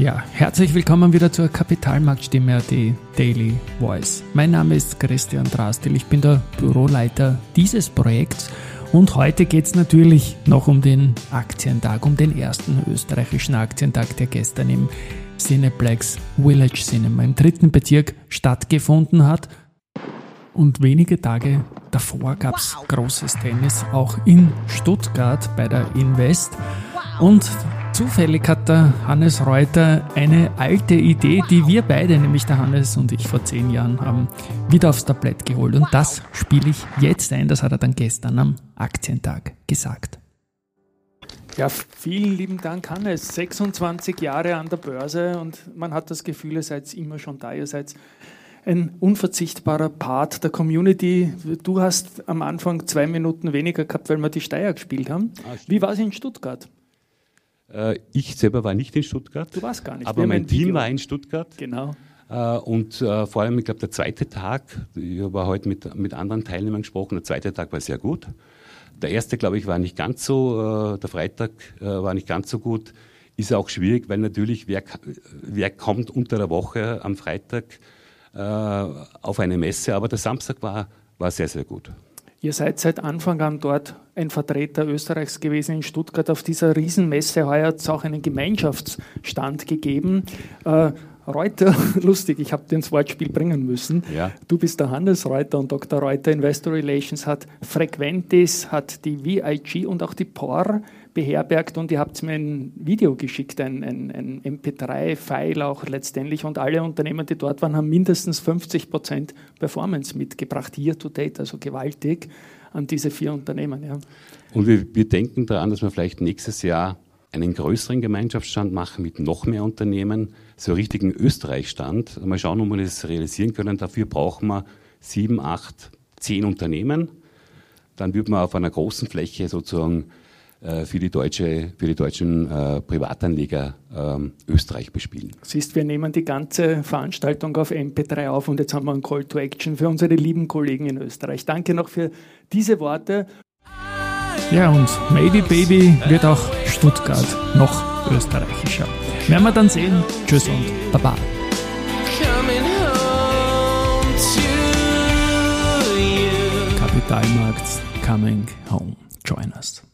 Ja, herzlich willkommen wieder zur Kapitalmarktstimme AT Daily Voice. Mein Name ist Christian Drastil, ich bin der Büroleiter dieses Projekts und heute geht es natürlich noch um den Aktientag, um den ersten österreichischen Aktientag, der gestern im Cineplex Village Cinema im 3. Bezirk stattgefunden hat. Und wenige Tage davor gab es großes Tennis, auch in Stuttgart bei der Invest. Und zufällig hat der Hannes Reuter eine alte Idee, die wir beide, nämlich der Hannes und ich vor 10 Jahren, haben wieder aufs Tablett geholt. Und das spiele ich jetzt ein, das hat er dann gestern am Aktientag gesagt. Ja, vielen lieben Dank, Hannes. 26 Jahre an der Börse und man hat das Gefühl, ihr seid immer schon da, ihr seid ein unverzichtbarer Part der Community. Du hast am Anfang 2 Minuten weniger gehabt, weil wir die Steier gespielt haben. Wie war es in Stuttgart? Ich selber war nicht in Stuttgart. Du warst gar nicht. Aber mein Team war in Stuttgart. Genau. Und vor allem, ich glaube, der zweite Tag, ich habe heute mit anderen Teilnehmern gesprochen, der zweite Tag war sehr gut. Der erste, glaube ich, war nicht ganz so, der Freitag war nicht ganz so gut. Ist auch schwierig, weil natürlich, wer kommt unter der Woche am Freitag auf eine Messe, aber der Samstag war sehr, sehr gut. Ihr seid seit Anfang an dort ein Vertreter Österreichs gewesen in Stuttgart. Auf dieser Riesenmesse heuer hat es auch einen Gemeinschaftsstand gegeben. Reuter, lustig, ich habe dir ins Wortspiel bringen müssen. Ja. Du bist der Hannes Reuter und Dr. Reuter Investor Relations hat Frequentis, hat die VIG und auch die POR beherbergt und ihr habt mir ein Video geschickt, ein MP3-File auch letztendlich und alle Unternehmen, die dort waren, haben mindestens 50% Performance mitgebracht, year to date, also gewaltig an diese 4 Unternehmen. Ja. Und wir denken daran, dass wir vielleicht nächstes Jahr einen größeren Gemeinschaftsstand machen mit noch mehr Unternehmen, so einen richtigen Österreich-Stand. Mal schauen, ob wir das realisieren können. Dafür brauchen wir 7, 8, 10 Unternehmen. Dann wird man auf einer großen Fläche sozusagen für die deutschen Privatanleger Österreich bespielen. Siehst, wir nehmen die ganze Veranstaltung auf MP3 auf und jetzt haben wir einen Call to Action für unsere lieben Kollegen in Österreich. Danke noch für diese Worte. Ja, und Maybe Baby wird auch Stuttgart noch österreichischer. Werden wir dann sehen. Tschüss und Baba. Kapitalmarkt coming home. Join us.